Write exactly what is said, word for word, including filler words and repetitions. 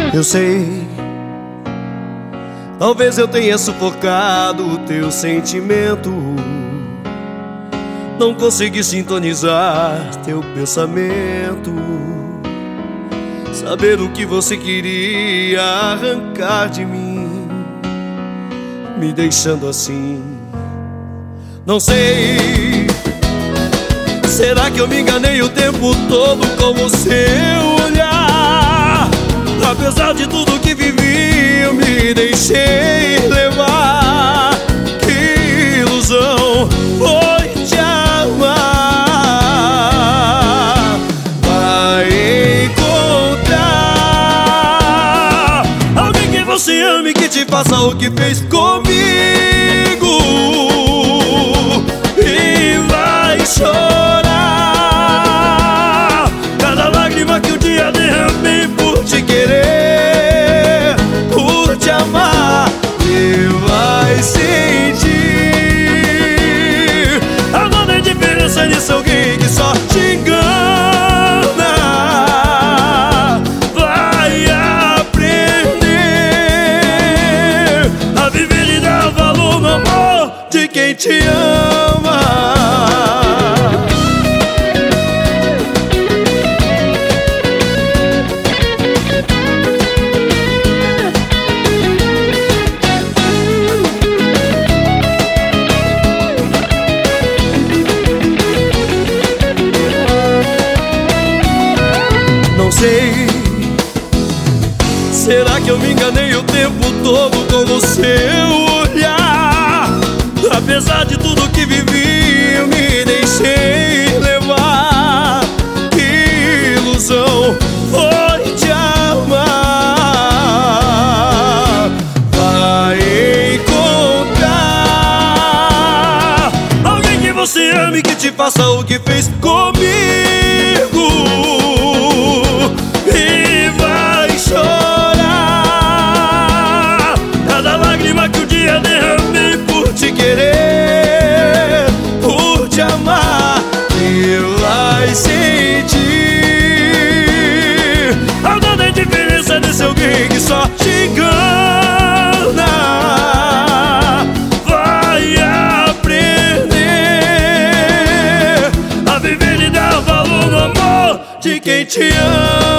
Eu sei, talvez eu tenha sufocado o teu sentimento. Não consegui sintonizar teu pensamento, saber o que você queria arrancar de mim, me deixando assim. Não sei, será que eu me enganei o tempo todo com o seu olhar? Apesar de tudo que vivi, eu me deixei levar. Que ilusão foi te amar. Vai encontrar alguém que você ame, que te faça o que fez comigo, e vai chorar cada lágrima que um dia derramei por te querer, por te amar. E vai sentir a dona diferença disso, alguém que só te engana. Vai aprender a viver e dar valor no amor de quem te ama. Não sei, será que eu me enganei o tempo todo com o seu olhar? Apesar de tudo que vivi, eu me deixei levar. Que ilusão foi te amar. Vai encontrar alguém que você ame, que te faça o que fez comigo, e vai chorar cada lágrima que um dia derramei por te querer, por te amar. E vai sentir a dona diferença desse alguém que só te engana. Vai aprender a viver e dar valor no amor de quem te ama.